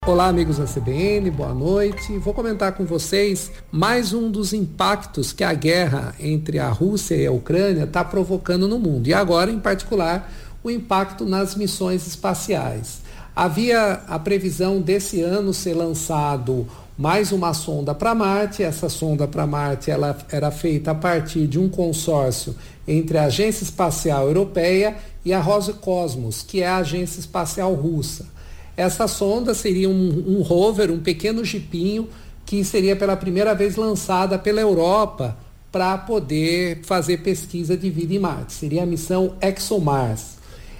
Olá, amigos da CBN, boa noite. Vou comentar com vocês mais um dos impactos que a guerra entre a Rússia e a Ucrânia está provocando no mundo. E agora, em particular, o impacto nas missões espaciais. Havia a previsão desse ano ser lançado mais uma sonda para Marte. Essa sonda para Marte ela era feita a partir de um consórcio entre a Agência Espacial Europeia e a Roscosmos, que é a Agência Espacial Russa. Essa sonda seria um rover, um pequeno jipinho, que seria pela primeira vez lançada pela Europa para poder fazer pesquisa de vida em Marte. Seria a missão ExoMars.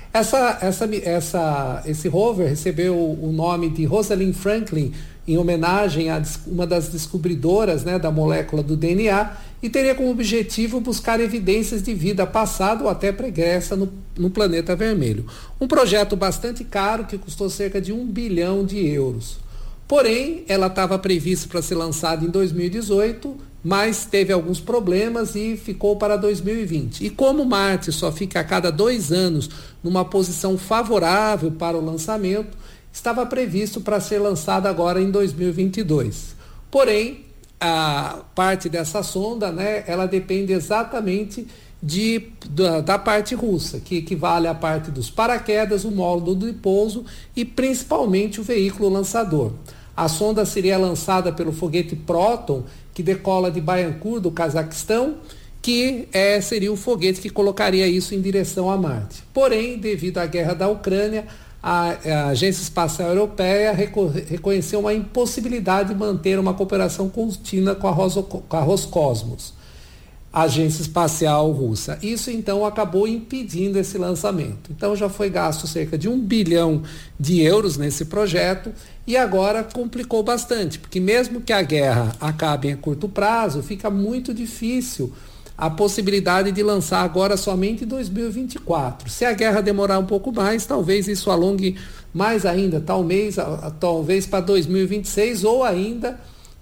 Esse rover recebeu o nome de Rosalind Franklin, em homenagem a uma das descobridoras, da molécula do DNA, e teria como objetivo buscar evidências de vida passada ou até pregressa no planeta vermelho. Um projeto bastante caro que custou cerca de 1 bilhão de euros. Porém, ela estava prevista para ser lançada em 2018, mas teve alguns problemas e ficou para 2020. E como Marte só fica a cada 2 anos numa posição favorável para o lançamento, estava previsto para ser lançada agora em 2022. Porém, a parte dessa sonda, ela depende exatamente da parte russa, que equivale à parte dos paraquedas, o módulo de pouso e principalmente o veículo lançador. A sonda seria lançada pelo foguete Proton, que decola de Baikonur, do Cazaquistão, que seria o foguete que colocaria isso em direção a Marte. Porém, devido à guerra da Ucrânia, a Agência Espacial Europeia reconheceu uma impossibilidade de manter uma cooperação contínua com a Roscosmos, a Agência Espacial Russa. Isso, então, acabou impedindo esse lançamento. Então, já foi gasto cerca de 1 bilhão de euros nesse projeto e agora complicou bastante, porque mesmo que a guerra acabe a curto prazo, fica muito difícil a possibilidade de lançar agora somente em 2024. Se a guerra demorar um pouco mais, talvez isso alongue mais ainda, talvez para 2026 ou ainda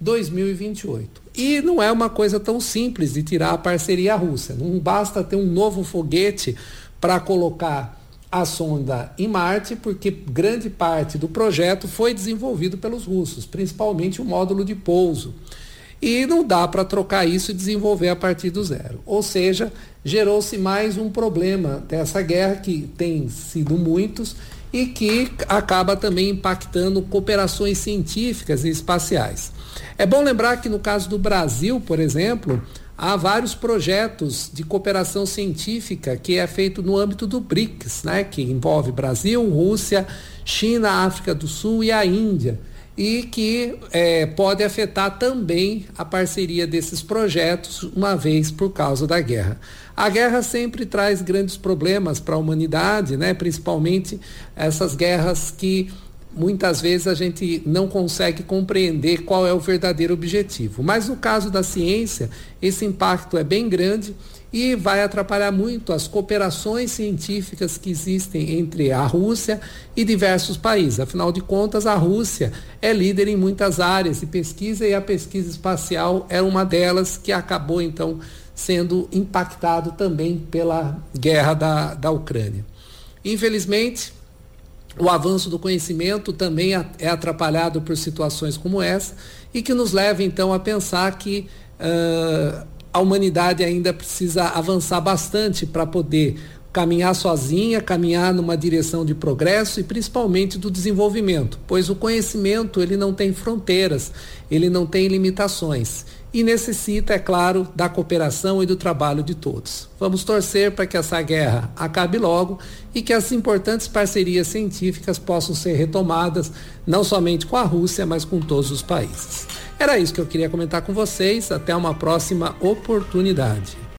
2028. E não é uma coisa tão simples de tirar a parceria russa. Não basta ter um novo foguete para colocar a sonda em Marte, porque grande parte do projeto foi desenvolvido pelos russos, principalmente o módulo de pouso. E não dá para trocar isso e desenvolver a partir do zero. Ou seja, gerou-se mais um problema dessa guerra, que tem sido muitos, e que acaba também impactando cooperações científicas e espaciais. É bom lembrar que no caso do Brasil, por exemplo, há vários projetos de cooperação científica que é feito no âmbito do BRICS, que envolve Brasil, Rússia, China, África do Sul e a Índia, e que pode afetar também a parceria desses projetos, uma vez por causa da guerra. A guerra sempre traz grandes problemas para a humanidade, principalmente essas guerras que muitas vezes a gente não consegue compreender qual é o verdadeiro objetivo. Mas no caso da ciência, esse impacto é bem grande e vai atrapalhar muito as cooperações científicas que existem entre a Rússia e diversos países. Afinal de contas, a Rússia é líder em muitas áreas de pesquisa e a pesquisa espacial é uma delas, que acabou então sendo impactado também pela guerra da Ucrânia. Infelizmente, o avanço do conhecimento também é atrapalhado por situações como essa e que nos leva então a pensar que a humanidade ainda precisa avançar bastante para poder caminhar sozinha, caminhar numa direção de progresso e principalmente do desenvolvimento, pois o conhecimento ele não tem fronteiras, ele não tem limitações e necessita, é claro, da cooperação e do trabalho de todos. Vamos torcer para que essa guerra acabe logo e que as importantes parcerias científicas possam ser retomadas, não somente com a Rússia, mas com todos os países. Era isso que eu queria comentar com vocês. Até uma próxima oportunidade.